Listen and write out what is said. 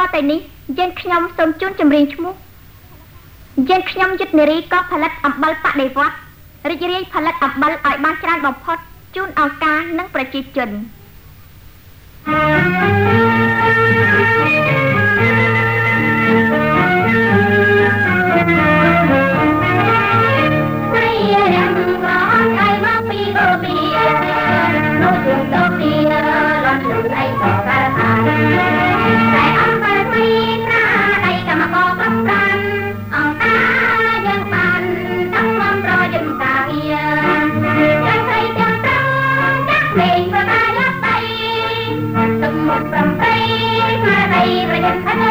តែនេះយើងខ្ញុំសូមជូនចម្រៀងឈ្មោះយើងខ្ញុំយុទ្ធនារីក៏ផលិតអំបិលបដិវត្តរីករាយផលិតអំបិលឲ្យបានច្រើនបំផុតជូនអង្គការនិងប្រជាជនប្រំប្រៃមកដីប្រយ័ត្ន